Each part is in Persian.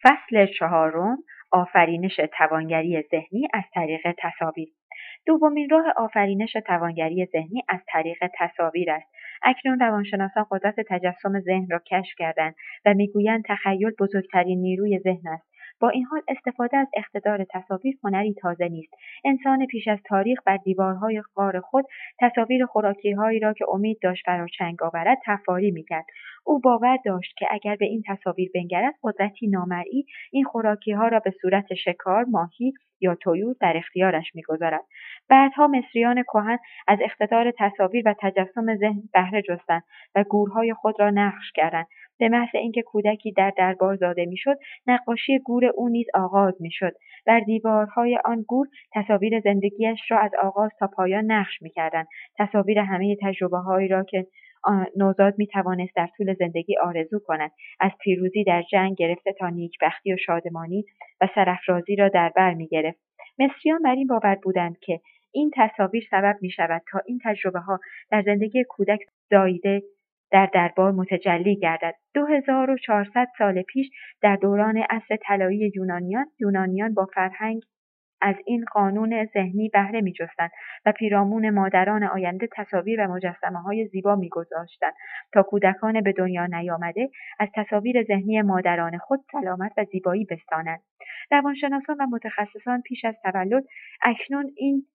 فصل چهارم، آفرینش توانگری ذهنی از طریق تصاویر. دومین راه آفرینش توانگری ذهنی از طریق تصاویر است. اکنون روانشناسان قدرت تجسم ذهن را کشف کردند و میگویند تخیل بزرگترین نیروی ذهن است. با این حال استفاده از اقتدار تصاویر هنری تازه نیست. انسان پیش از تاریخ بر دیوارهای غار خود تصاویر خوراکی‌هایی را که امید داشت فراچنگ آورد تفاری می‌کرد. او باور داشت که اگر به این تصاویر بنگرد قدرتی نامرئی این خوراکی‌ها را به صورت شکار، ماهی یا طیور در اختیارش می‌گذارد. بعدها مصریان کهن از اقتدار تصاویر و تجسم ذهن بهره جستند و گورهای خود را نقش کردند. به محض اینکه کودکی در دربار زاده میشد، نقاشی گور او نیز آغاز میشد. بر دیوارهای آن گور تصاویر زندگیش را از آغاز تا پایان نقش میکردند. تصاویر همه تجربه‌هایی را که نوزاد میتوانست در طول زندگی آرزو کند، از پیروزی در جنگ گرفته تا نیکبختی و شادمانی و سرافرازی را در بر میگرفت. مصریان بر این باور بودند که این تصاویر سبب می‌شود تا این تجربه‌ها در زندگی کودک زاییده در دربار متجلی گردد. 2400 سال پیش در دوران عصر طلایی یونانیان با فرهنگ از این قانون ذهنی بهره می‌جستند و پیرامون مادران آینده تصاویر و مجسمه‌های زیبا می‌گذاشتند تا کودکان به دنیا نیامده از تصاویر ذهنی مادران خود سلامت و زیبایی بستانند. روانشناسان و متخصصان پیش از تولد اکنون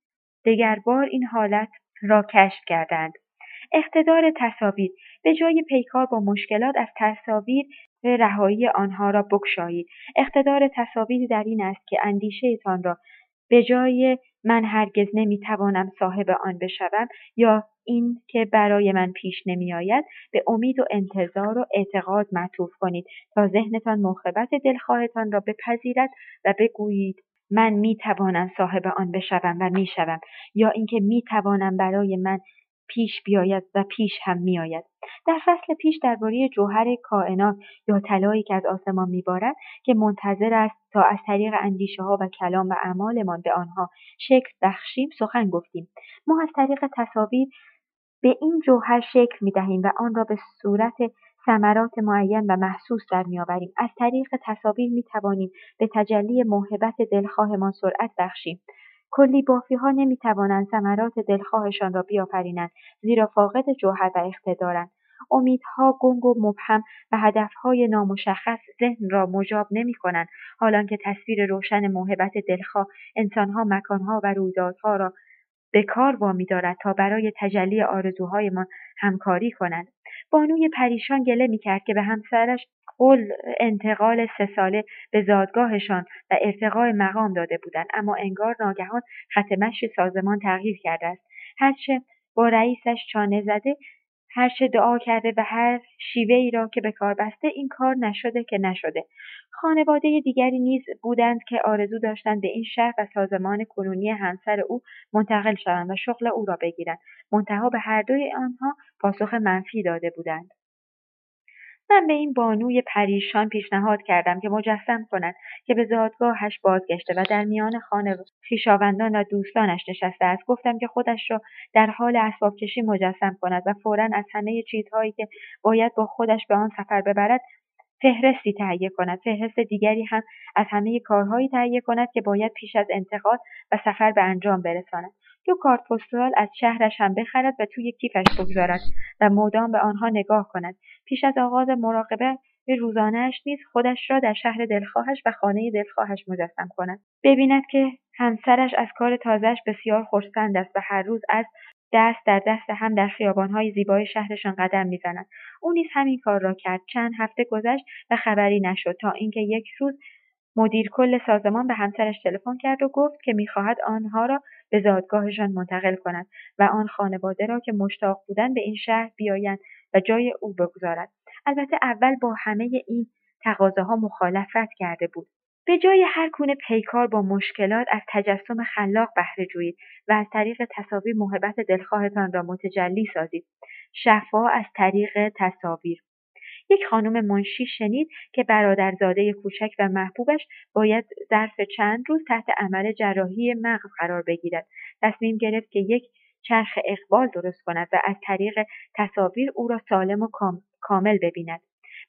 دگربار این حالت را کشف کردند. اقتدار تصاویر. به جای پیکار با مشکلات از تصاویر رهایی آنها را بگشایید. اقتدار تصاویر در این است که اندیشه‌تان را به جای من هرگز نمیتوانم صاحب آن بشوم یا این که برای من پیش نمیآید به امید و انتظار و اعتقاد معطوف کنید تا ذهنتان موهبت دلخواهتان را بپذیرد و بگویید من میتوانم صاحب آن بشوم و میشوم، یا اینکه میتوانم برای من پیش بیاید و پیش هم میآید. در فصل پیش درباره جوهر کائنات یا طلایی که از آسمان میبارد که منتظر است تا از طریق اندیشه‌ها و کلام و اعمالمان به آنها شکل بخشیم سخن گفتیم. ما از طریق تصاویر به این جوهر شکل می‌دهیم و آن را به صورت ثمرات معین و محسوس در می‌آوریم. از طریق تصاویر می‌توانیم به تجلی موهبت دلخواهمان سرعت بخشیم. کلی بافی‌ها نمی‌توانند ثمرات دلخواهشان را بیافرینند، زیرا فاقد جوهر و اقتدارند. امیدها گنگ و مبهم و هدفهای نامشخص ذهن را مجاب نمی‌کنند، حالانکه تصویر روشن موهبت دلخواه انسان‌ها، مکان‌ها و رویدادها را به کار وامی‌دارد تا برای تجلی آرزوهایمان همکاری کنند. بانوی پریشان گله می‌کرد که به همسرش قول انتقال 3 ساله به زادگاهشان و ارتقای مقام داده بودند، اما انگار ناگهان خط مشی سازمان تغییر کرده است. هرچه با رئیسش چانه زده، هرچه دعا کرده و هر شیوه‌ای را که به کار بسته، این کار نشده که نشده. خانواده دیگری نیز بودند که آرزو داشتند به این شهر و سازمان کنونی همسر او منتقل شوند و شغل او را بگیرند، منتها به هر دوی آنها پاسخ منفی داده بودند. من به این بانوی پریشان پیشنهاد کردم که مجسم کند که به زادگاهش بازگشته و در میان خویشاوندان و دوستانش نشسته است. گفتم که خودش را در حال اسباب کشی مجسم کند و فوراً از همه چیزهایی که باید با خودش به آن سفر ببرد فهرستی تهیه کند. فهرست دیگری هم از همه کارهایی تهیه کند که باید پیش از انتقال و سفر به انجام برساند. 2 کارت پستال از شهرش هم بخرد و توی کیفش بگذارد و مدام به آنها نگاه کند. پیش از آغاز مراقبه روزانه‌اش نیز خودش را در شهر دلخواهش و خانه دلخواهش مجسم کند. ببیند که همسرش از کار تازه‌اش بسیار خرسند است و هر روز از دست در دست هم در خیابان‌های زیبای شهرشان قدم می‌زنند. او نیز همین کار را کرد. چند هفته گذشت و خبری نشد تا اینکه یک روز مدیر کل سازمان به همسرش تلفن کرد و گفت که می‌خواهد آنها را به زادگاهشان منتقل کند و آن خانواده را که مشتاق بودند به این شهر بیایند و جای او بگذارد. البته اول با همه این تقاضاها مخالفت کرده بود. به جای هر گونه پیکار با مشکلات از تجسم خلاق بهره جویید و از طریق تصاویر موهبت دلخواهتان را متجلی سازید. شفا از طریق تصاویر. یک خانم منشی شنید که برادرزاده کوچک و محبوبش باید ظرف چند روز تحت عمل جراحی مغز قرار بگیرد. تصمیم گرفت که یک چرخ اقبال درست کند و از طریق تصاویر او را سالم و کامل ببیند.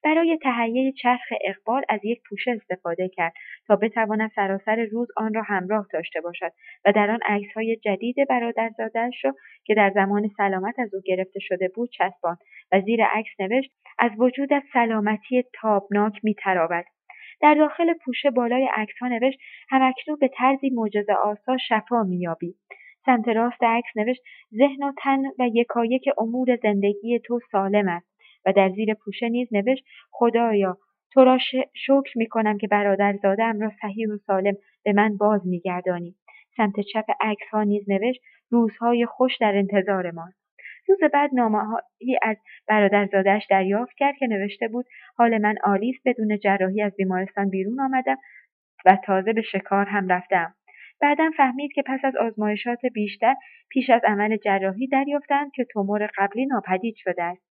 برای تهیه چرخ اقبال از یک پوشه استفاده کرد تا بتواند سراسر روز آن را همراه داشته باشد و در آن عکس‌های جدید برادرزاده‌اش را که در زمان سلامت از او گرفته شده بود چسباند و زیر عکس نوشت: از وجودت سلامتی تابناک می‌تراود. در داخل پوشه بالای عکس‌ها نوشت: هم‌اکنون به طرزی معجزه‌آسا شفا می‌یابی. سمت راست عکس نوشت: ذهن و تن و یکایک امور زندگی تو سالم است. و در زیر پوشه نیز نوشت: خدایا تو را شکر می‌کنم که برادرزاده‌ام را صحیح و سالم به من باز می‌گردانی. سمت چپ عکس‌ها نیز نوشت: روزهای خوش در انتظار ماست. روز بعد نامه‌هایی از برادرزاده‌اش دریافت کرد که نوشته بود: حال من عالی است، بدون جراحی از بیمارستان بیرون آمدم و تازه به شکار هم رفته‌ام. بعدا فهمید که پس از آزمایشات بیشتر پیش از عمل جراحی دریافتند که تومور قبلی ناپدید شده است.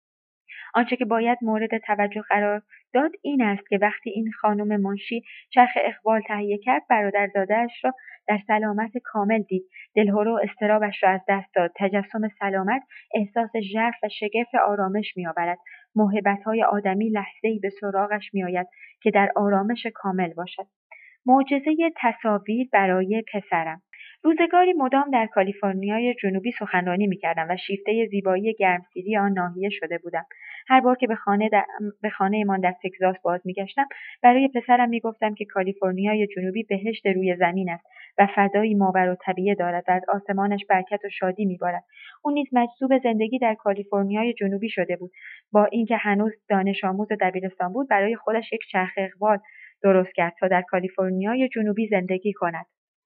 آنچه که باید مورد توجه قرار داد این است که وقتی این خانم منشی چرخ اقبال تهیه کرد، برادرزاده‌اش را در سلامت کامل دید. دلهره و اضطرابش را از دست داد. تجسم سلامت احساس ژرف و شگرف آرامش می‌آورد. موهبت‌های آدمی لحظه‌ای به سراغش می‌آید که در آرامش کامل باشد. معجزه تصاویر برای پسرم. روزگاری مدام در کالیفرنیای جنوبی سخنرانی می‌کردم و شیفته زیبایی گرمسیری آن ناحیه شده بودم. هر بار که به خانه‌مان در تگزاس باز می‌گشتم، برای پسرم می‌گفتم که کالیفرنیای جنوبی بهشت روی زمین است و فضایی ماورالطبیعه دارد و از آسمانش برکت و شادی می‌بارد. او نیز مجذوب زندگی در کالیفرنیای جنوبی شده بود. با اینکه هنوز دانش آموز و دبیرستان بود، برای خودش یک چرخ اقبال درست کرد تا در کالیفرنیای جنوبی زندگی کند.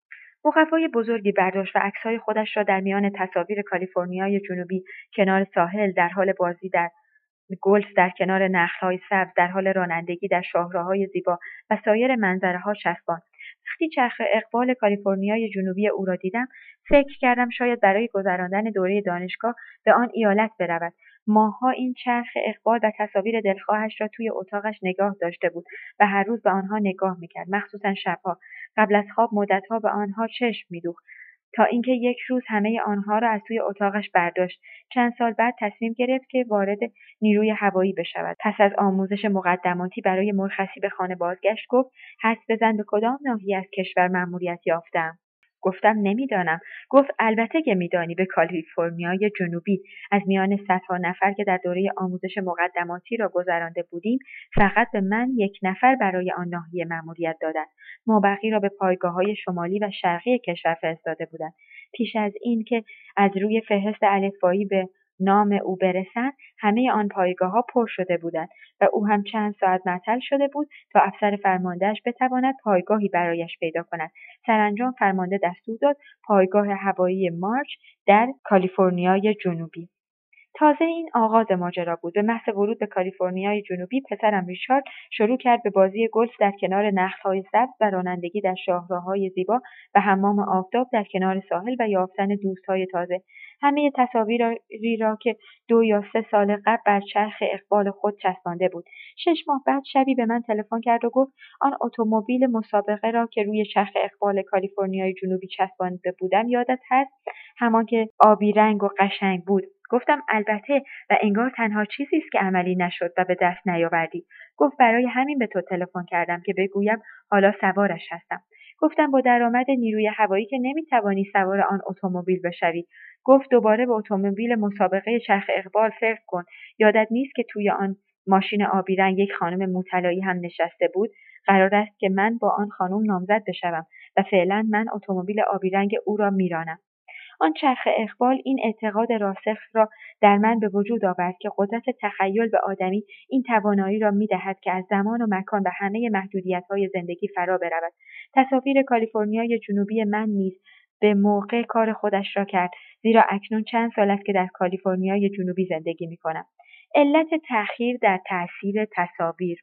مخفای بزرگی برداشت و عکس‌های خودش را در میان تصاویر کالیفرنیای جنوبی، کنار ساحل، در حال بازی در گلف، در کنار نخل‌های سبز، در حال رانندگی در شاهراهای زیبا و سایر منظره‌ها چسباند. وقتی چرخ اقبال کالیفرنیای جنوبی او را دیدم، فکر کردم شاید برای گذراندن دوره دانشگاه به آن ایالت برود. ماه‌ها این چرخ اقبال و تصاویر دلخواهش را توی اتاقش نگاه داشته بود و هر روز به آنها نگاه می‌کرد، مخصوصا شب‌ها. قبل از خواب مدت‌ها به آنها چشم می‌دوخت تا اینکه یک روز همه آنها را از توی اتاقش برداشت. چند سال بعد تصمیم گرفت که وارد نیروی هوایی بشود. پس از آموزش مقدماتی برای مرخصی به خانه بازگشت. گفت: حدس بزن به کدام ناحیه از کشور مأموریت یافته‌ام. گفتم: نمیدانم. گفت: البته که میدانی، به کالیفرنیای جنوبی. از میان صدها نفر که در دوره آموزش مقدماتی را گذرانده بودیم، فقط به من یک نفر برای آن ناحیه مأموریت دادند. مابقی را به پایگاه‌های شمالی و شرقی کشور فرستاده بودند. پیش از این که از روی فهرست الفبایی به نام او برسند، همه آن پایگاه‌ها پر شده بودند و او هم چند ساعت معطل شده بود تا افسر فرماندهش بتواند پایگاهی برایش پیدا کند. سرانجام فرمانده دستور داد پایگاه هوایی مارچ در کالیفرنیای جنوبی. تازه این آغاز ماجرا بود. به محض ورود به کالیفرنیای جنوبی، پسرم ریچارد شروع کرد به بازی گلف در کنار نخل‌های سبز و رانندگی در شاهراهای زیبا و حمام آفتاب در کنار ساحل و یافتن دوست‌های تازه. همه تصاویری را که 2 یا 3 سال قبل بر چرخ اقبال خود چسبانده بود. 6 ماه بعد شبی به من تلفن کرد و گفت: آن اتومبیل مسابقه را که روی چرخ اقبال کالیفرنیای جنوبی چسبانده بودم یادت هست؟ همان که آبی رنگ و قشنگ بود. گفتم: البته، و انگار تنها چیزی است که عملی نشد و به دست نیاوردی. گفت: برای همین به تو تلفن کردم که بگویم حالا سوارش هستم. گفتم: با درآمد نیروی هوایی که نمیتوانی سوار آن اتومبیل بشوی. گفت: دوباره به اتومبیل مسابقه چرخ اقبال فکر کن. یادت نیست که توی آن ماشین آبی رنگ یک خانم موطلایی هم نشسته بود؟ قرار است که من با آن خانم نامزد بشوم و فعلا من اتومبیل آبی رنگ او را میرانم. آن چرخ اقبال این اعتقاد راسخ را در من به وجود آورد که قدرت تخیل به آدمی این توانایی را می‌دهد که از زمان و مکان و همه محدودیت‌های زندگی فرا برود. تصاویر کالیفرنیای جنوبی من نیز به موقع کار خودش را کرد، زیرا اکنون چند سال است که در کالیفرنیای جنوبی زندگی می‌کنم. علت تأخیر در تأثیر تصاویر.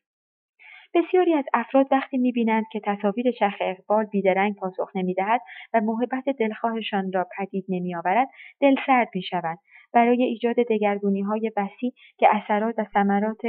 بسیاری از افراد وقتی می‌بینند که تصاویر چرخ اقبال بیدرنگ پاسخ نمی‌دهد و موهبت دلخواهشان را پدید نمی‌آورد، دلسرد می‌شوند. برای ایجاد دگرگونی‌های وسیع که اثرات و ثمرات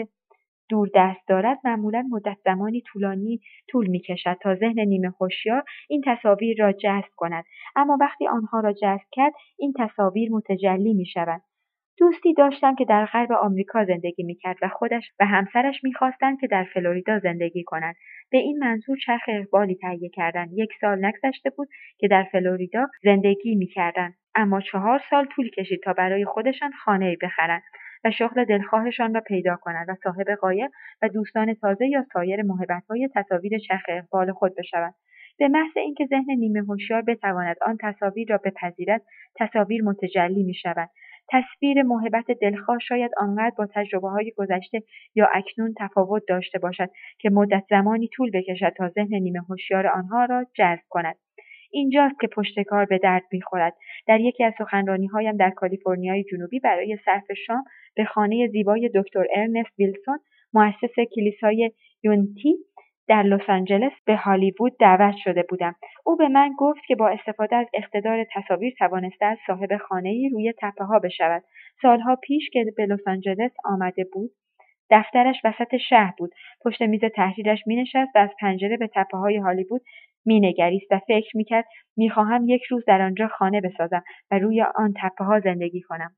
دوردست دارد، معمولاً مدت زمانی طول می‌کشد تا ذهن نیمه هوشیار این تصاویر را جذب کند. اما وقتی آنها را جذب کرد، این تصاویر متجلی می‌شوند. دوستی داشتم که در غرب آمریکا زندگی میکرد و خودش و همسرش میخواستند که در فلوریدا زندگی کنند. به این منظور چرخ اقبالی تهیه کردند. 1 سال نگذشته بود که در فلوریدا زندگی میکردند، اما 4 سال طول کشید تا برای خودشان خانه‌ای بخرند و شغل دلخواهشان را پیدا کنند و صاحب قایق و دوستان تازه یا سایر موهبت‌های تصاویر چرخ اقبال خود بشوند. به محض اینکه ذهن نیمه هوشیار بتواند آن تصاویر را بپذیرد، تصاویر متجلی می‌شوند. تصویر موهبت دلخواه شاید آنقدر با تجربه‌های گذشته یا اکنون تفاوت داشته باشد که مدت زمانی طول بکشد تا ذهن نیمه هوشیار آنها را جذب کند. اینجاست که پشتکار به درد می‌خورد. در یکی از سخنرانی‌هایم در کالیفرنیای جنوبی برای صرف شام به خانه زیبای دکتر ارنست ویلسون، مؤسس کلیسای یونیتی در لس‌آنجلس به هالیوود دعوت شده بودم. او به من گفت که با استفاده از اقتدار تصاویر توانسته است صاحب خانه‌ای روی تپه‌ها بشود. سالها پیش که به لس‌آنجلس آمده بود، دفترش وسط شهر بود. پشت میز تحریرش می‌نشست و از پنجره به تپه‌های هالیوود می‌نگریست و فکر می‌کرد می‌خواهم یک روز در آنجا خانه بسازم و روی آن تپه‌ها زندگی کنم.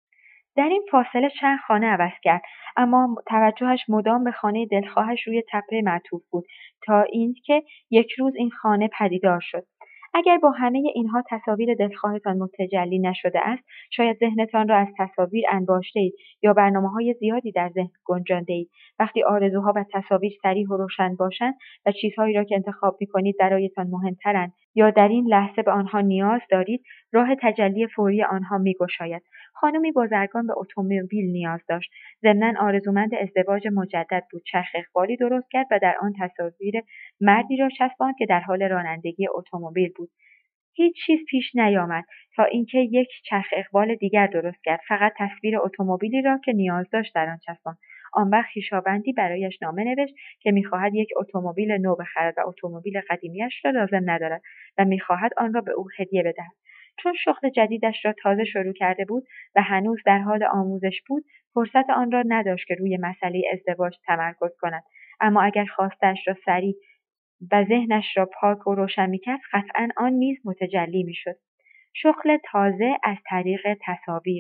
در این فاصله چند خانه عوض کرد، اما توجهش مدام به خانه دلخواهش روی تپه معطوف بود تا اینکه یک روز این خانه پدیدار شد. اگر با همه اینها تصاویر دلخواهتان متجلی نشده است، شاید ذهنتان را از تصاویر انباشته‌اید یا برنامه‌های زیادی در ذهن گنجانده‌اید. وقتی آرزوها و تصاویر صریح و روشن باشند و چیزهایی را که انتخاب می‌کنید برایتان مهم‌ترند یا در این لحظه به آنها نیاز دارید، راه تجلی فوری آنها می‌گشاید. خانمی بازرگان به اتومبیل نیاز داشت. ضمناً آرزومند ازدواج مجدد بود. چرخ اقبالی درست کرد و در آن تصاویر مردی را چسباند که در حال رانندگی اتومبیل بود. هیچ چیز پیش نیامد تا اینکه یک چرخ اقبال دیگر درست کرد. فقط تصویر اتومبیلی را که نیاز داشت در آن چسباند. آن وقت خویشاوندی برایش نامه نوشت که می‌خواهد یک اتومبیل نو بخرد و اتومبیل قدیمی‌اش را لازم ندارد و می‌خواهد آن را به او هدیه بدهد. چون شغل جدیدش را تازه شروع کرده بود و هنوز در حال آموزش بود، فرصت آن را نداشت که روی مسئله ازدواج تمرکز کند. اما اگر خواستش را سریع و ذهنش را پاک و روشن می‌کرد، قطعاً آن نیز متجلی می‌شد. شغل تازه از طریق تصاویر.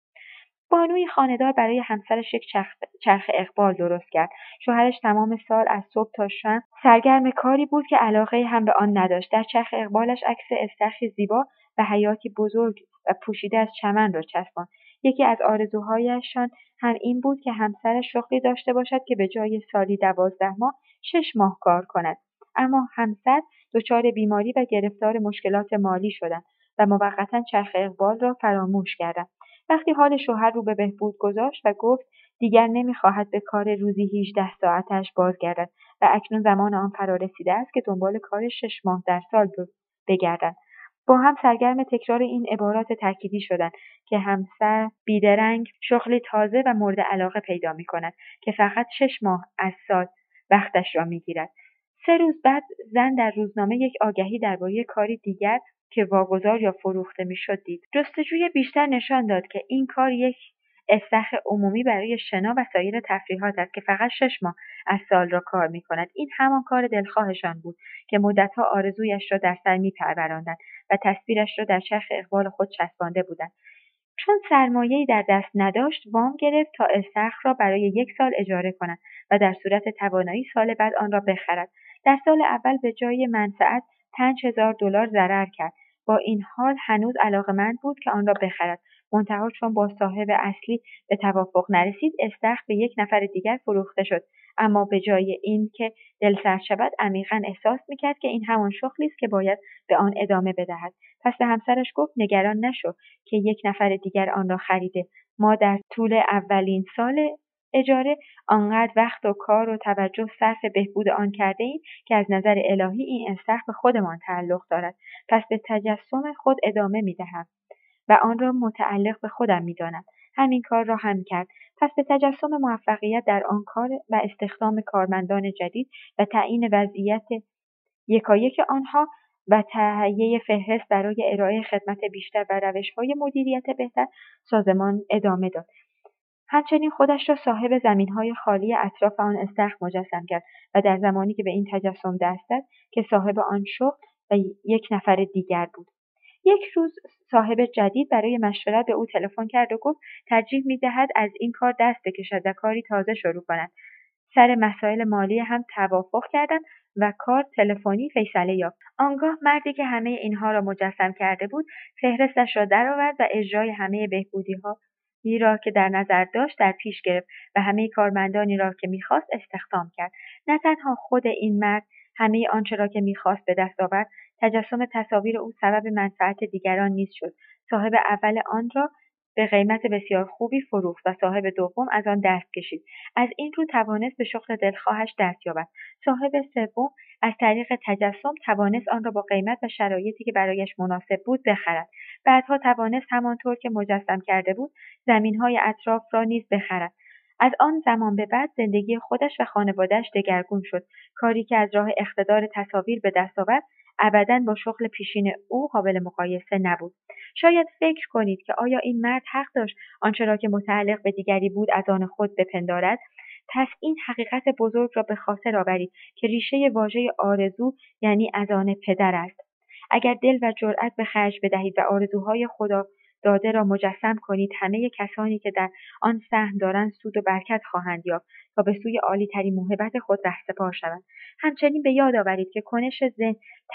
بانوی خانه‌دار برای همسرش یک چرخ اقبال درست کرد. شوهرش تمام سال از صبح تا شب سرگرم کاری بود که علاقه هم به آن نداشت. در چرخ اقبالش عکس استخری زیبا و حیاتی بزرگ و پوشیده از چمن را چسباند. یکی از آرزوهایشان هم این بود که همسرش شغلی داشته باشد که به جای سالی 12 ماه 6 ماه کار کند. اما همسر دچار بیماری و گرفتار مشکلات مالی شدند و موقتا چرخ اقبال را فراموش کردند. وقتی حال شوهر رو به بهبود گذاشت و گفت دیگر نمی‌خواهد به کار روزی 18 ساعتش بازگردد و اکنون زمان آن فرا رسیده است که دنبال کار 6 ماه در سال بگردد. با هم سرگرم تکرار این عبارات تأکیدی شدند که همسر بیدرنگ شغلی تازه و مورد علاقه پیدا می‌کند که فقط 6 ماه از سال وقتش را می‌گیرد. 3 روز بعد زن در روزنامه یک آگهی درباره کاری دیگر که واگذار یا فروخته میشد دید. جستجوی بیشتر نشان داد که این کار یک استخر عمومی برای شنا و سایر تفریحات است که فقط 6 ماه از سال را کار می‌کند. این همان کار دلخواهشان بود که مدت‌ها آرزویش را در سر می‌پروراندند و تصویرش را در چرخ اقبال خود چسبانده بودند. چون سرمایه‌ای در دست نداشت، وام گرفت تا استخر را برای 1 سال اجاره کند و در صورت توانایی سال بعد آن را بخرد. در سال اول به جای منفعت $5000 ضرر کرد. با این حال هنوز علاقه‌مند بود که آن را بخرد. منتها چون با صاحب اصلی به توافق نرسید، استخر به یک نفر دیگر فروخته شد. اما به جای این که دلسرد شود، عمیقا احساس می‌کرد که این همان شغلی است که باید به آن ادامه بدهد. پس به همسرش گفت نگران نشو که یک نفر دیگر آن را خریده. ما در طول اولین سال اجاره آنقدر وقت و کار و توجه صرف بهبود آن کرده‌ایم که از نظر الهی این استخر به خودمان تعلق دارد. پس به تجسم خود ادامه می‌دهم و آن را متعلق به خودم می‌دانم. همین کار را هم کرد. پس به تجسم موفقیت در آن کار و استخدام کارمندان جدید و تعیین وضعیت یکایک آنها و تهیه فهرست برای ارائه خدمت بیشتر و روش‌های مدیریت بهتر، سازمان ادامه داد. همچنین خودش را صاحب زمین‌های خالی اطراف آن استخر مجسم کرد و در زمانی که به این تجسم دست زد که صاحب آن شغل و یک نفر دیگر بود. یک روز صاحب جدید برای مشورت به او تلفن کرد و گفت ترجیح می‌دهد از این کار دست بکشد و کاری تازه شروع کند. سر مسائل مالی هم توافق کردند و کار تلفنی فیصله یافت. آنگاه مردی که همه اینها را مجسم کرده بود، فهرستش را درآورد و اجرای همه بهبودی‌هایی را که در نظر داشت در پیش گرفت و همه کارمندانی را که می‌خواست استخدام کرد. نه تنها خود این مرد همه آنچه را که می‌خواست به دست آورد، تجسم تصاویر او سبب منفعت دیگران نیز شد. صاحب اول آن را به قیمت بسیار خوبی فروخت و صاحب دوم از آن دست کشید. از این رو توانست به شغل دلخواهش دست یابد. صاحب سوم از طریق تجسم توانست آن را با قیمت و شرایطی که برایش مناسب بود بخرد. بعدها توانست همانطور که مجسم کرده بود زمین‌های اطراف را نیز بخرد. از آن زمان به بعد زندگی خودش و خانواده‌اش دگرگون شد. کاری که از راه اقتدار تصاویر به دست آورد ابداً با شغل پیشین او قابل مقایسه نبود. شاید فکر کنید که آیا این مرد حق داشت آنچه را که متعلق به دیگری بود از آن خود بپندارد؟ پس این حقیقت بزرگ را به خاطر آورید که ریشه واژه آرزو یعنی از آن پدر است. اگر دل و جرأت به خرج بدهید و آرزوهای خدا داده را مجسم کنید، همه کسانی که در آن سهم دارند سود و برکت خواهند یافت تا به سوی عالی‌ترین موهبت خود رهسپار شوند. همچنین به یاد آورید که کنش ذهن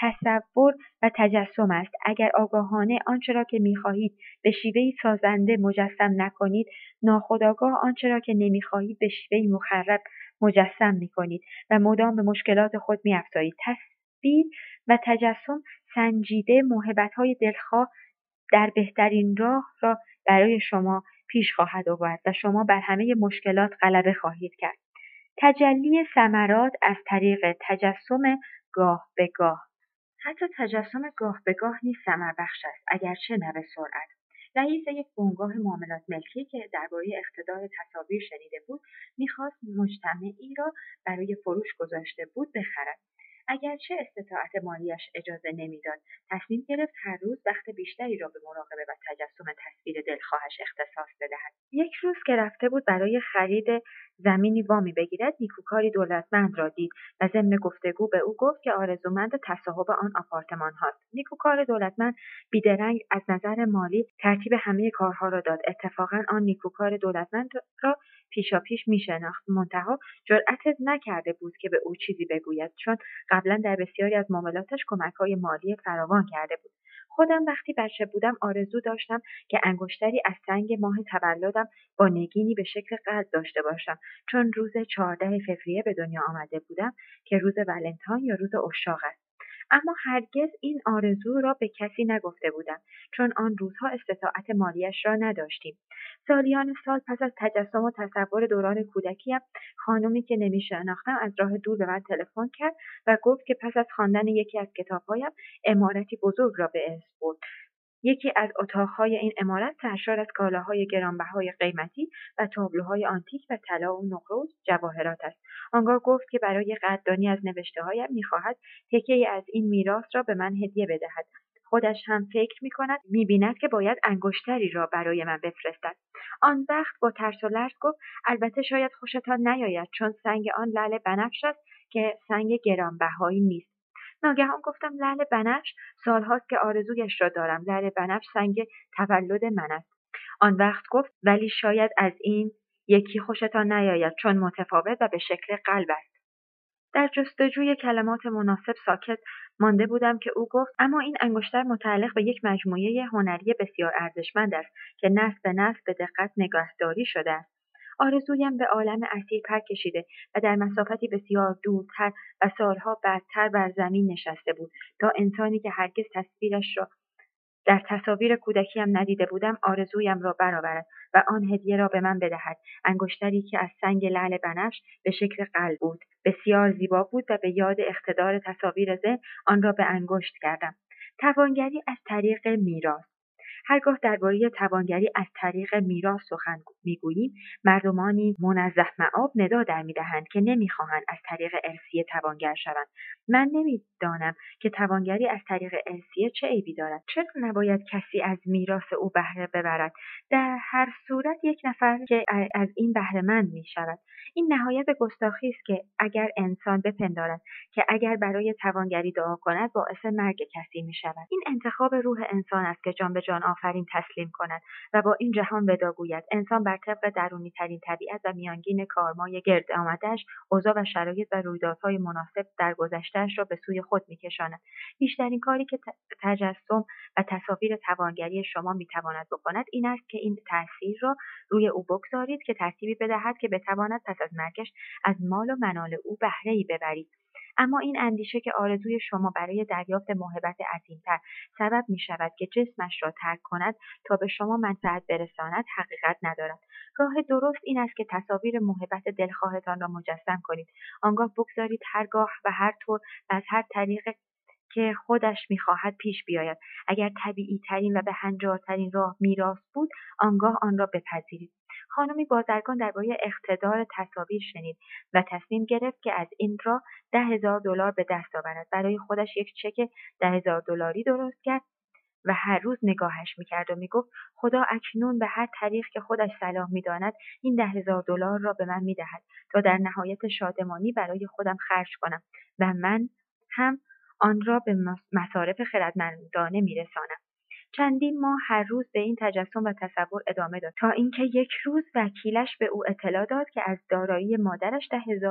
تصور و تجسم است. اگر آگاهانه آنچه را که می‌خواهید به شیوهی سازنده مجسم نکنید، ناخودآگاه آنچه را که نمی‌خواهید به شیوهی مخرب مجسم می‌کنید و مدام به مشکلات خود می‌افزایید. تصویر و تجسم سنجیده موهبت‌های دلخواه در بهترین راه را برای شما پیش خواهد آورد و شما بر همه مشکلات غلبه خواهید کرد. تجلی ثمرات از طریق تجسم گاه به گاه. حتی تجسم گاه به گاه نیز ثمربخش است، اگرچه نه به سرعت. رئیس یک بنگاه معاملات ملکی که درباره اقتدار تصاویر شنیده بود، میخواست مجتمعی را برای فروش گذاشته بود بخرد. اگرچه استطاعت مالیش اجازه نمیداد، تصمیم گرفت هر روز وقت بیشتری را به مراقبه و تجسم تصویر دلخواهش اختصاص بدهد. یک روز که رفته بود برای خرید زمینی وامی بگیرد، نیکوکاری دولتمند را دید و ضمن گفتگو به او گفت که آرزومند تصاحب آن آپارتمان هاست. نیکوکار دولتمند بیدرنگ از نظر مالی ترتیب همه کارها را داد. اتفاقا آن نیکوکار دولتمند را پیشاپیش میشناخت، منتها جرأت نکرده بود که به او چیزی بگوید، چون قبلا در بسیاری از معاملاتش کمک‌های مالی فراوان کرده بود. خودم وقتی بچه بودم آرزو داشتم که انگشتری از سنگ ماه تولدم با نگینی به شکل قلب داشته باشم، چون روز 14 فوریه به دنیا آمده بودم که روز ولنتاین یا روز عشاق است. اما هرگز این آرزو را به کسی نگفته بودم، چون آن روزها استطاعت مالیش را نداشتیم. سالیان سال پس از تجسم و تصور دوران کودکیم، خانمی که نمی‌شناختم از راه دور به من تلفن کرد و گفت که پس از خواندن یکی از کتاب‌هایم عمارتی بزرگ را به ارث برد. یکی از اتاق‌های این عمارت سرشار از کالاهای گرانبهای قیمتی و تابلوهای آنتیک و طلا و نقره و جواهرات است. آنگاه گفت که برای قدردانی از نوشته‌هایم می‌خواهد تکه‌ای از این میراث را به من هدیه بدهد. خودش هم فکر می‌بیند که باید انگشتری را برای من بفرستد. آن وقت با ترس و لرز گفت البته شاید خوشتان نیاید، چون سنگ آن لعل بنفش است که سنگ گرانبهایی نیست. ناگهان گفتم لعل بنفش؟ سالهاست که آرزویش را دارم. لعل بنفش سنگ تولد من است. آن وقت گفت ولی شاید از این یکی خوشتان نیاید، چون متفاوت و به شکل قلب است. در جستجوی کلمات مناسب ساکت مانده بودم که او گفت اما این انگشتر متعلق به یک مجموعه هنری بسیار ارزشمند است که نسل به نسل به دقت نگهداری شده است. آرزویم به عالم اسیر پر کشیده و در مسافتی بسیار دورتر و سالها بعدتر بر زمین نشسته بود تا انسانی که هرگز تصویرش را در تصاویر کودکیم ندیده بودم آرزویم را برآورد و آن هدیه را به من بدهد. انگشتری که از سنگ لعل بنفش به شکل قلب بود. بسیار زیبا بود و به یاد اقتدار تصاویر ذهن آن را به انگشت کردم. توانگری از طریق میراث. هرگاه درباره توانگری از طریق میراث سخن میگوییم، مردمانی منزه مآب ندا در میدهند که نمیخواهند از طریق ارثیه توانگر شوند. من نمیدانم که توانگری از طریق ارثیه چه عیبی دارد. چرا نباید کسی از میراث او بهره ببرد؟ در هر صورت یک نفر که از این بهره‌مند میشود. این نهایت گستاخی است که اگر انسان بپندارد که اگر برای توانگری دعا کند باعث مرگ کسی میشود. این انتخاب روح انسان است که جان به جان آفرین تسلیم کند و با این جهان ودا گوید. انسان بر طبق درونی ترین طبیعت و میانگین کارمای گرد آمده‌اش اوضاع و شرایط و رویدادهای مناسب در گذشته‌اش را به سوی خود میکشاند. بیشترین کاری که تجسم و تصاویر توانگری شما میتواند بکند این است که این تأثیر را روی او بگذارید که ترتیبی بدهد که بتواند پس از مرگش از مال و منال او بهره‌ای ببرید. اما این اندیشه که آرزوی شما برای دریافت موهبت عظیمتر سبب می شود که جسمش را ترک کند تا به شما منفعت برساند حقیقت ندارد. راه درست این است که تصاویر موهبت دلخواهتان را مجسم کنید. آنگاه بگذارید هرگاه و هر طور و از هر طریق که خودش می‌خواهد پیش بیاید. اگر طبیعی ترین و به هنجارترین راه میراث بود، آنگاه آن را بپذیرید. خانمی بازرگان درباره اقتدار تصاویر شنید و تصمیم گرفت که از این راه $10,000 به دست آورد. برای خودش یک چک $10,000 درست کرد و هر روز نگاهش میکرد و میگفت خدا اکنون به هر طریق که خودش صلاح میداند این $10,000 را به من میدهد تا در نهایت شادمانی برای خودم خرج کنم و من هم آن را به مصارف خردمندانه میرسانم. چندین ماه هر روز به این تجسم و تصور ادامه داد تا اینکه یک روز وکیلش به او اطلاع داد که از دارایی مادرش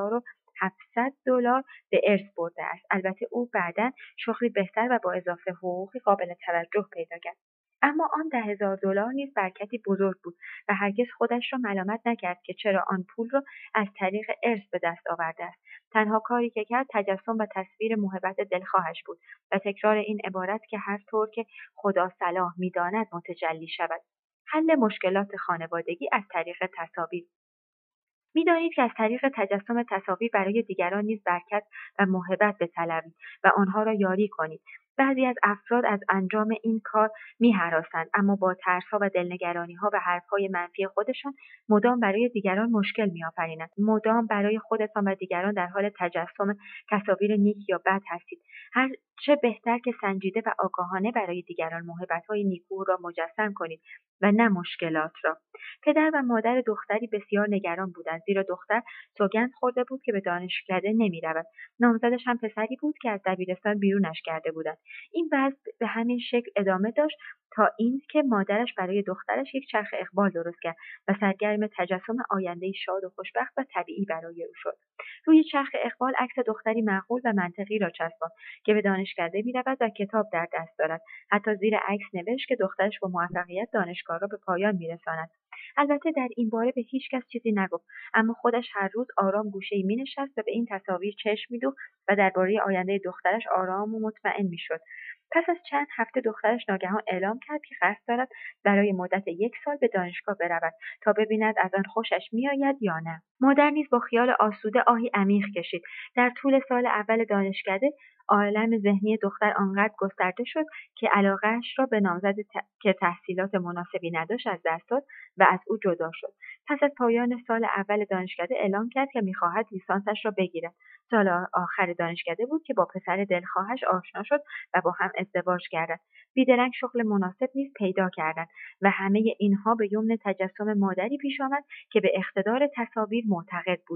$10,700 به ارث برده است. البته او بعداً شغلی بهتر و با اضافه حقوقی قابل توجه پیدا کرد. اما آن $10,000 نیز برکتی بزرگ بود و هرگز خودش را ملامت نکرد که چرا آن پول را از طریق ارث به دست آورده است. تنها کاری که کرد تجسم و تصویر موهبت دلخواهش بود و تکرار این عبارت که هر طور که خدا صلاح می‌داند متجلی شود. حل مشکلات خانوادگی از طریق تصاویر. می‌دانید که از طریق تجسم تصاویر برای دیگران نیز برکت و موهبت بطلبید و آنها را یاری کنید. بعضی از افراد از انجام این کار می‌هراسند اما با ترس‌ها و دلنگرانی‌ها و حرف‌های منفی خودشان مدام برای دیگران مشکل می‌آفرینند. مدام برای خودتان و دیگران در حال تجسم تصاویر نیک یا بد هستید. هر چه بهتر که سنجیده و آگاهانه برای دیگران موهبت‌های نیکو را مجسم کنید و نه مشکلات را. پدر و مادر دختری بسیار نگران بودند زیرا دختر سوگند خورده بود که به دانشکده نمی‌رود. نامزدش هم پسری بود که از دبیرستان بیرونش کرده بودند. این وضع به همین شکل ادامه داشت تا اینکه مادرش برای دخترش یک چرخ اقبال درست کرد و سرگرم تجسم آینده‌ای شاد و خوشبخت و طبیعی برای او شد. روی چرخ اقبال عکس دختری معقول و منطقی را چسباند که به دانشکده می‌رود و کتاب در دست دارد. حتی زیر عکس نوشت که دخترش با موفقیت دانشگاه را به پایان می‌رساند. البته در این باره به هیچکس چیزی نگفت، اما خودش هر روز آرام گوشه‌ای می‌نشست و به این تصاویر چشم می‌دوخت و درباره آینده دخترش آرام و مطمئن می‌شد. پس از چند هفته دخترش ناگهان اعلام کرد که قصد دارد برای مدت 1 سال به دانشگاه برود تا ببیند از آن خوشش می‌آید یا نه. مادر نیز با خیال آسوده آهی عمیق کشید. در طول سال اول دانشکده عالم ذهنی دختر آنقدر گسترده شد که علاقه‌اش را به نامزد که تحصیلات مناسبی نداشت از دست داد و از او جدا شد. پس از پایان سال اول دانشکده اعلام کرد که می‌خواهد لیسانسش را بگیرد. سال آخر دانشکده بود که با پسر دلخواهش آشنا شد و با هم ازدواج کردند. بیدرنگ شغل مناسب نیز پیدا کردند و همه اینها به یمن تجسم مادری پیش آمد که به اقتدار تصاویر معتقد بود.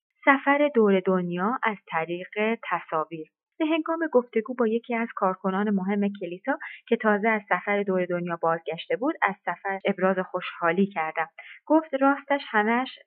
سفر دور دنیا از طریق تصاویر. به هنگام گفتگو با یکی از کارکنان مهم کلیسا که تازه از سفر دور دنیا بازگشته بود از سفر ابراز خوشحالی کردم. گفت راستش همش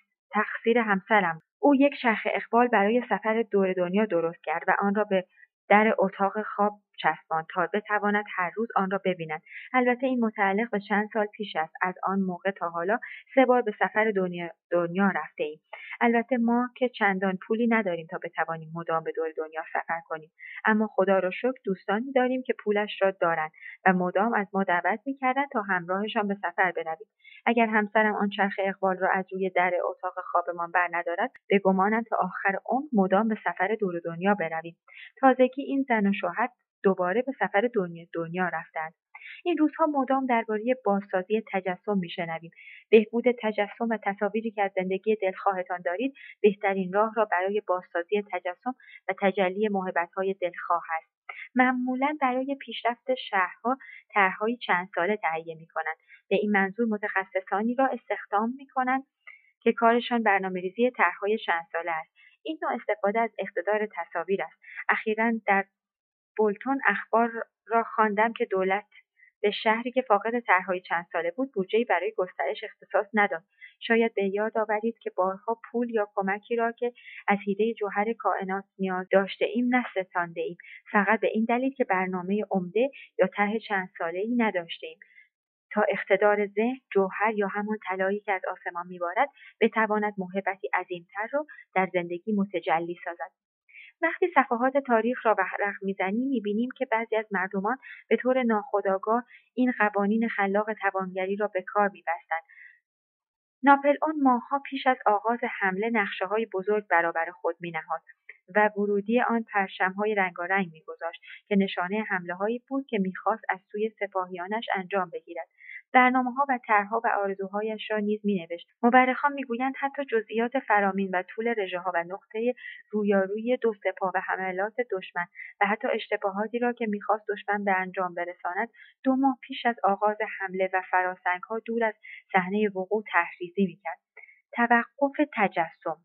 تقصیر همسرم. او یک چرخ اقبال برای سفر دور دنیا درست کرد و آن را به در اتاق خواب چسباند تا بتواند هر روز آن را ببیند. البته این متعلق به چند سال پیش است. از آن موقع تا حالا 3 بار به سفر دنیا رفته ایم. البته ما که چندان پولی نداریم تا بتوانیم مدام به دور دنیا سفر کنیم، اما خدا را شکر دوستانی داریم که پولش را دارند و مدام از ما دعوت می‌کردند تا همراهشان به سفر برویم. اگر همسرم آن چرخ اقبال را از روی در اتاق خوابمان برندارد، به گمانم تا آخر عمر مدام به سفر دور دنیا برویم. تازگی این زن و شوهر دوباره به سفر دنیا رفتند. این روزها مدام درباره بازسازی تجسم میشنویم. بهبود تجسم و تصاویری که از زندگی دلخواهتان دارید بهترین راه را برای بازسازی تجسم و تجلی موهبت‌های دلخواه است. معمولا برای پیشرفت شهرها طرح‌های چند ساله تهیه می‌کنند. به این منظور متخصصانی را استخدام می‌کنند که کارشان برنامه‌ریزی طرح‌های چند ساله است. این نوع استفاده از اقتدار تصاویر است. اخیراً در بولتون اخبار را خواندم که دولت به شهری که فاقد طرح‌های چند ساله بود بودجه‌ای برای گسترش اختصاص نداد. شاید به یاد آورید که بارها پول یا کمکی را که از حیله جوهر کائنات نیاز داشته‌ایم نستانده‌ایم، فقط به این دلیل که برنامه عمده یا طرح چند ساله‌ای نداشته‌ایم تا اقتدار ذهن، جوهر یا همان طلایی که از آسمان می‌بارد بتواند موهبتی عظیم‌تر را در زندگی متجلی سازد. وقتی صفحات تاریخ را ورق می‌زنیم می‌بینیم که بعضی از مردمان به طور ناخودآگاه این قوانین خلاق توانگری را به کار می‌بستند. ناپلئون ماه‌ها پیش از آغاز حمله نقشه‌های بزرگ برابر خود می‌نهاد و ورودی آن پرچم‌های رنگارنگ می‌گذاشت که نشانه حمله‌هایی بود که می‌خواست از سوی سپاهیانش انجام بگیرد. برنامه‌ها و طرح‌ها و آرزوهایش را نیز می‌نوشت. مورخان می‌گویند حتی جزئیات فرامین و طول رژه‌ها و نقطه رویارویی دو سپاه و حملات دشمن و حتی اشتباهاتی را که می‌خواست دشمن به انجام برساند 2 ماه پیش از آغاز حمله و فراسنگ‌ها دور از صحنه وقوع طرحریزی می‌کرد. توقف تجسم.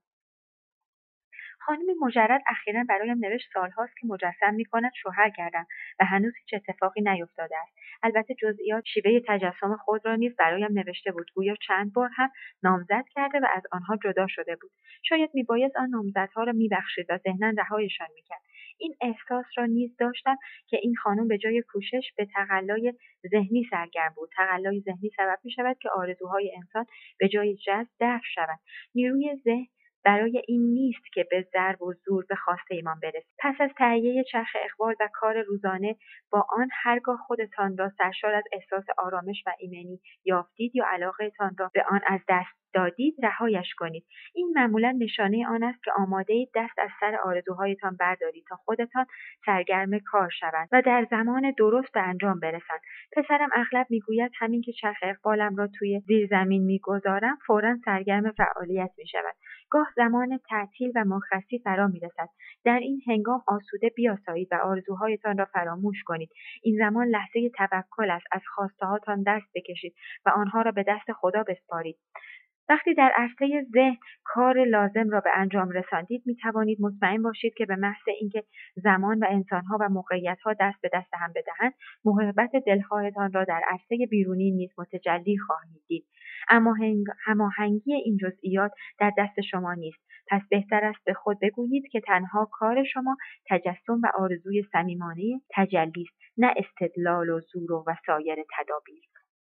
خانمی مجرد اخیرا برایم نوشت سالهاست که مجسم می‌کند شوهر کردم و هنوز هیچ اتفاقی نیفتاده است. البته جزئیات شیوه تجسم خود را نیز برایم نوشته بود، گویا چند بار هم نامزد کرده و از آنها جدا شده بود. شاید میبایست آن نامزدها را میبخشید و ذهنا رهایشان میکرد. این احساس را نیز داشتم که این خانم به جای کوشش به تقلای ذهنی سرگرم بود. تقلای ذهنی سبب می‌شود که آرزوهای انسان به جای جذب دفع شوند. نیروی ذهن برای این نیست که به ضرب و زور به خواسته‌ایمان برسید. پس از تهیه چرخ اقبال و کار روزانه با آن هرگاه خودتان را سرشار از احساس آرامش و ایمنی یافتید یا علاقه‌تان را به آن از دست دادید رهایش کنید. این معمولا نشانه آن است که آماده‌اید دست از سر آرزوهایتان بردارید تا خودتان سرگرم کار شوند و در زمان درست به انجام برسند. پسرم اغلب میگوید همین که چرخ اقبالم را توی زیرزمین میگذارم فوراً سرگرم فعالیت میشود. گاه زمان تعطیل و مرخصی فرا میرسد. در این هنگام آسوده بیاسایید و آرزوهایتان را فراموش کنید. این زمان لحظه توکل است. از خواسته‌هاتان دست بکشید و آنها را به دست خدا بسپارید. وقتی در عرصه ذهن کار لازم را به انجام رساندید می توانید مطمئن باشید که به محض اینکه زمان و انسانها و موقعیتها دست به دست هم بدهند محبت دلخواهتان را در عرصه بیرونی نیز متجلی خواهید دید. اما هماهنگی این جزئیات در دست شما نیست. پس بهتر است به خود بگویید که تنها کار شما تجسم و آرزوی صمیمانه تجلی است، نه استدلال و زور و سایر تدابیر.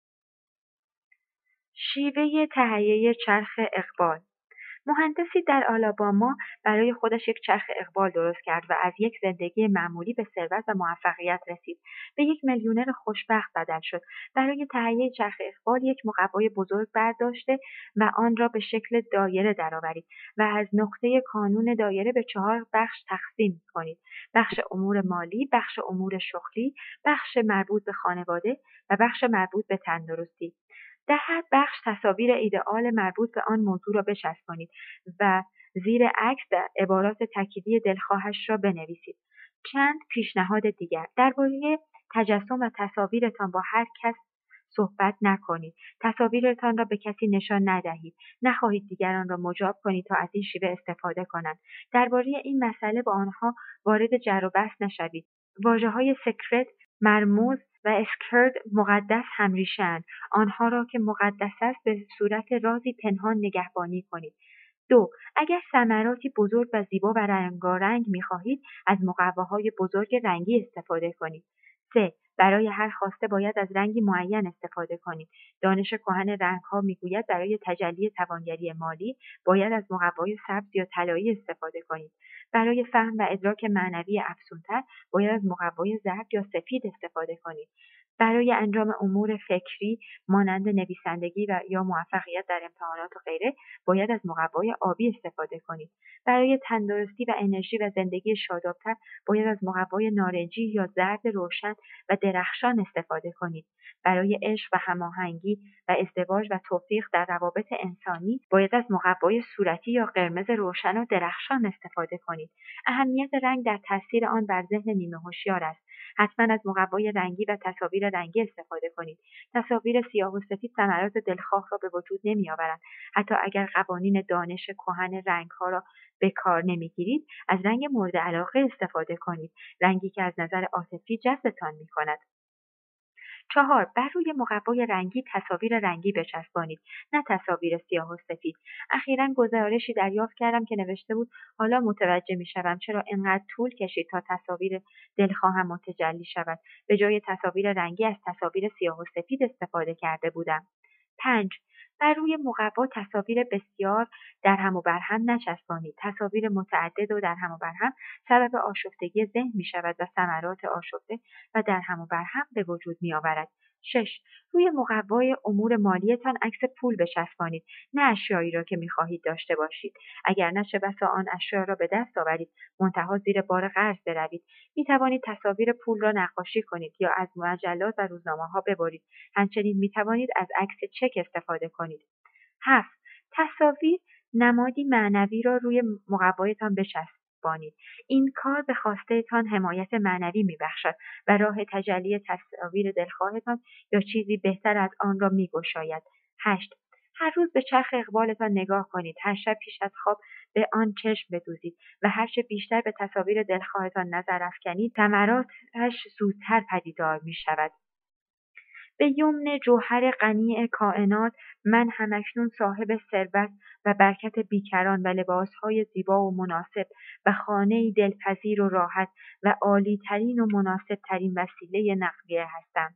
شیوه تهیه چرخ اقبال. مهندسی در آلاباما برای خودش یک چرخ اقبال درست کرد و از یک زندگی معمولی به ثروت و موفقیت رسید. به یک میلیونر خوشبخت بدل شد. برای تهیه چرخ اقبال یک مقوای بزرگ برداشته و آن را به شکل دایره درآورید و از نقطه کانون دایره به 4 بخش تقسیم کنید. بخش امور مالی، بخش امور شغلی، بخش مربوط به خانواده و بخش مربوط به تندرستی. در هر بخش تصاویر ایدئال مربوط به آن موضوع را بچسبانید و زیر عکس عبارات تأکیدی دلخواهش را بنویسید. چند پیشنهاد دیگر: درباره تجسم و تصاویرتان با هر کس صحبت نکنید. تصاویرتان را به کسی نشان ندهید. نخواهید دیگران را مجاب کنید تا از این شیوه استفاده کنند. درباره این مسئله با آنها وارد جر و بحث نشوید. واژه‌های سکرت، مرموز و اسکرد مقدس همریشه‌اند. آنها را که مقدس است به صورت رازی پنهان نگهبانی کنید. 2. اگر ثمراتی بزرگ و زیبا و رنگارنگ می‌خواهید، از مقواهای بزرگ رنگی استفاده کنید. 3. برای هر خواسته باید از رنگی معین استفاده کنید. دانش کهن رنگ‌ها می‌گوید برای تجلی توانگری مالی باید از مقوای سبز یا طلایی استفاده کنید. برای فهم و ادراک معنوی افزون‌تر باید از مقوای زرد یا سفید استفاده کنید. برای انجام امور فکری مانند نویسندگی و یا موفقیت در امتحانات و غیره باید از مقوای آبی استفاده کنید. برای تندرستی و انرژی و زندگی شادابتر باید از مقوای نارنجی یا زرد روشن و درخشان استفاده کنید. برای عشق و هماهنگی و ازدواج و توفیق در روابط انسانی باید از مقوای صورتی یا قرمز روشن و درخشان استفاده کنید. اهمیت رنگ در تاثیر آن بر ذهن نیمه هوشیار است. حتما از مقوای رنگی و تصاویر رنگی استفاده کنید. تصاویر سیاه و سفید ثمرات دلخواه را به وجود نمی‌آورند. حتی اگر قوانین دانش کهن رنگ‌ها را به کار نمی‌گیرید، از رنگ مورد علاقه استفاده کنید. رنگی که از نظر عاطفی جذبتان می‌کند. 4. بر روی مقوای رنگی تصاویر رنگی بچسبانید، نه تصاویر سیاه و سفید. اخیراً گزارشی دریافت کردم که نوشته بود حالا متوجه می‌شوم چرا اینقدر طول کشید تا تصاویر دلخواهم متجلی شود. به جای تصاویر رنگی از تصاویر سیاه و سفید استفاده کرده بودم. 5. بر روی مقوا تصاویر بسیار در هم و بر هم نچسبانید. تصاویر متعدد و در هم و بر هم سبب آشفتگی ذهن می شود و ثمرات آشفته و در هم و بر هم به وجود می آورد. 6. روی مقوای امور مالیتان عکس پول بچسبانید، نه اشیایی را که می خواهید داشته باشید. اگر نه چه بسا آن اشیا را به دست آورید، منتها زیر بار قرض بروید. می توانید تصاویر پول را نقاشی کنید یا از مجلات و روزنامه‌ها ببرید. همچنین می توانید از عکس چک استفاده کنید. 7. تصاویر نمادی معنوی را روی مقوایتان بچسبانید. این کار به خواستهتان حمایت معنوی می‌بخشد و راه تجلی تصاویر دلخواهتان یا چیزی بهتر از آن را می‌گشاید. 8. هر روز به چرخ اقبالتان نگاه کنید. هر شب پیش از خواب به آن چشم بدوزید و هرچه بیشتر به تصاویر دلخواهتان نظر افکنید، ثمراتش زودتر پدیدار می‌شود. به یمن جوهر غنی کائنات، من هم‌اکنون صاحب ثروت و برکت بیکران و لباسهای زیبا و مناسب و خانه‌ای دلپذیر و راحت و عالی‌ترین و مناسب‌ترین وسیله نقلیه هستم.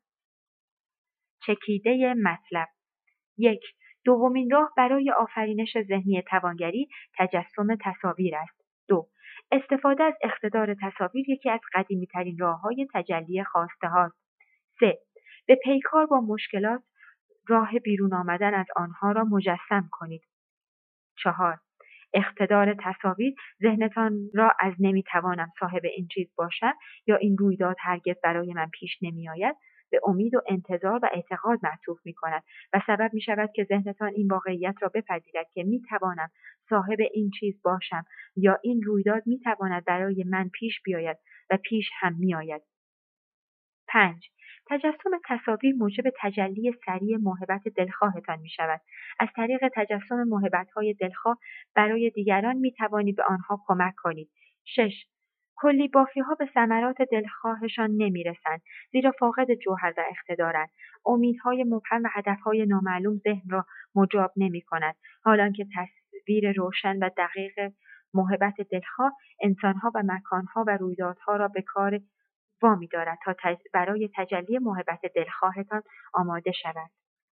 چکیده مطلب 1. دومین راه برای آفرینش ذهنی توانگری تجسم تصاویر است. 2. استفاده از اقتدار تصاویر یکی از قدیمی‌ترین راه‌های تجلی خواسته هاست. 3. به پیکار با مشکلات راه بیرون آمدن از آنها را مجسم کنید. 4. اقتدار تصاویر ذهنتان را از نمیتوانم صاحب این چیز باشم یا این رویداد هرگز برای من پیش نمیآید به امید و انتظار و اعتقاد معطوف می کند و سبب می شود که ذهنتان این واقعیت را بپذیرد که می توانم صاحب این چیز باشم یا این رویداد می تواند برای من پیش بیاید و پیش هم می آید. 5. تجسم تصاویر موجب تجلی سریع موهبت دلخواهتان می شود. از طریق تجسم موهبت‌های دلخواه برای دیگران می توانید به آنها کمک کنید. 6. کلی بافی‌ها به ثمرات دلخواهشان نمی رسند، زیرا فاقد جوهر و اقتدارند. امیدهای مبهم و هدفهای نامعلوم ذهن را مجاب نمی کند، حالانکه تصویر روشن و دقیق موهبت دلخواه انسانها و مکانها و رویدادها را به کار وامی دارد تا برای تجلی موهبت دلخواهتان آماده شود.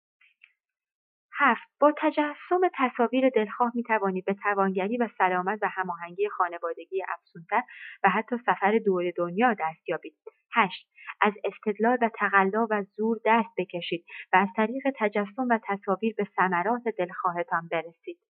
7. با تجسم تصاویر دلخواه می توانید به توانگری و سلامت و هماهنگی خانوادگی افزونتر و حتی سفر دور دنیا دست یابید. 8. از استدلال و تقلا و زور دست بکشید و از طریق تجسم و تصاویر به ثمرات دلخواهتان برسید.